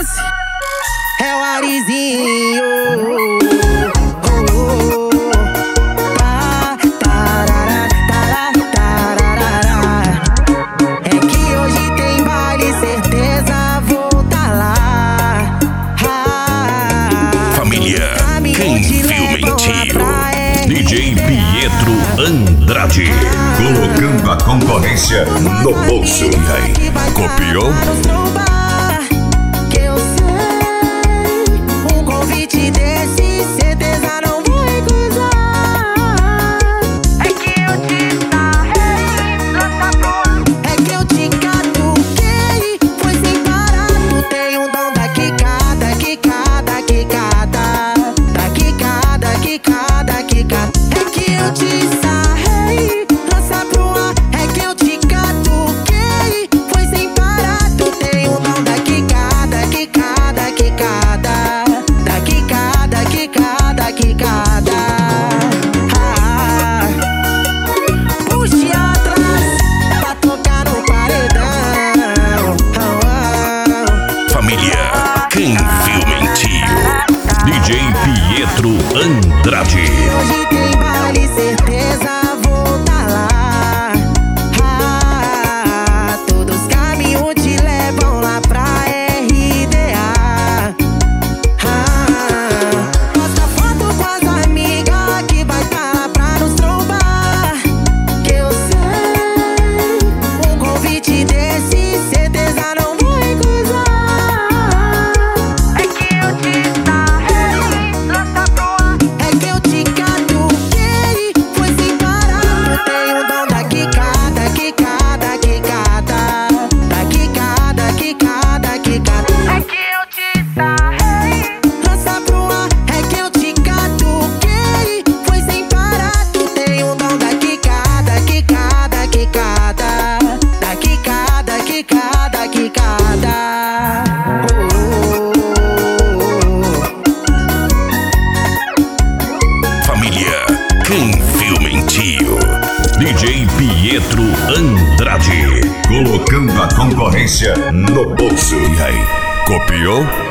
É o Arizinho. É que hoje tem baile, certeza vou tá lá. Família, quem viu mentiu? DJ Pietro Andrade, colocando a concorrência no bolso. E aí, copiou? Quem viu mentiu? DJ Pietro Andrade. Hoje tem baile, certeza vou tá lá. Todos os caminhos te levam lá pra RDA. Posta foto com as amigas que vai tá lá pra nos trombar. Que eu sei, um convite desse certeza não vou recusar. Família, quem viu mentiu? DJ Pietro Andrade, colocando a concorrência no bolso. E aí, copiou?